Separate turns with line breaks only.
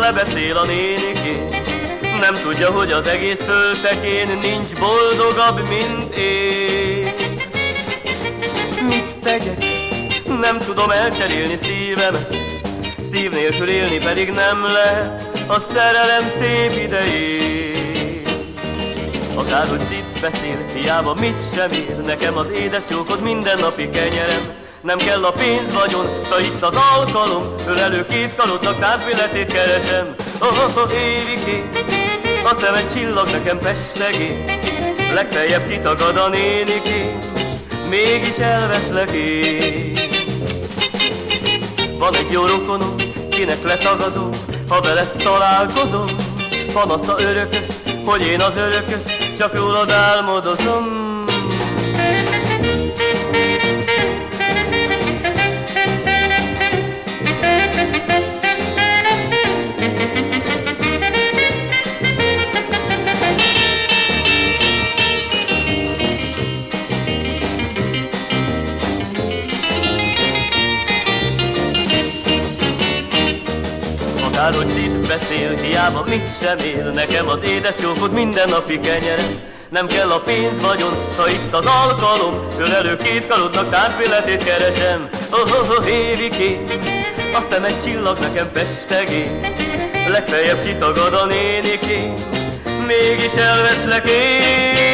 lebeszél a néniké. Nem tudja, hogy az egész földtekén nincs boldogabb, mint én. Mit tegyek? Nem tudom elcserélni szívemet, szív nélkül élni pedig nem lehet a szerelem szép idején. Akárhogy szit beszél, hiába mit sem ér, nekem az édes jókod mindennapi kenyerem. Nem kell a pénz, vagyon, s itt az alkalom, ölelő két karodnak társbilletét keresem. Éviké, a szemed csillag nekem pestegé, legfeljebb kitagad a néniké, mégis elveszlek én. Van egy jó rokonom, kinek letagadom, ha veled találkozom. Panasza örökös, hogy én az örökös, csak rólad álmodozom. Akárhogy szít beszél, hiába mit sem ér, nekem az édes jókod mindennapi kenyerem. Nem kell a pénz, vagyon, ha itt az alkalom, ölelő két karodnak társbilletét keresem. Éviké, a szemed csillag nekem pestegé, legfeljebb kitagad a néniké, mégis elveszlek én.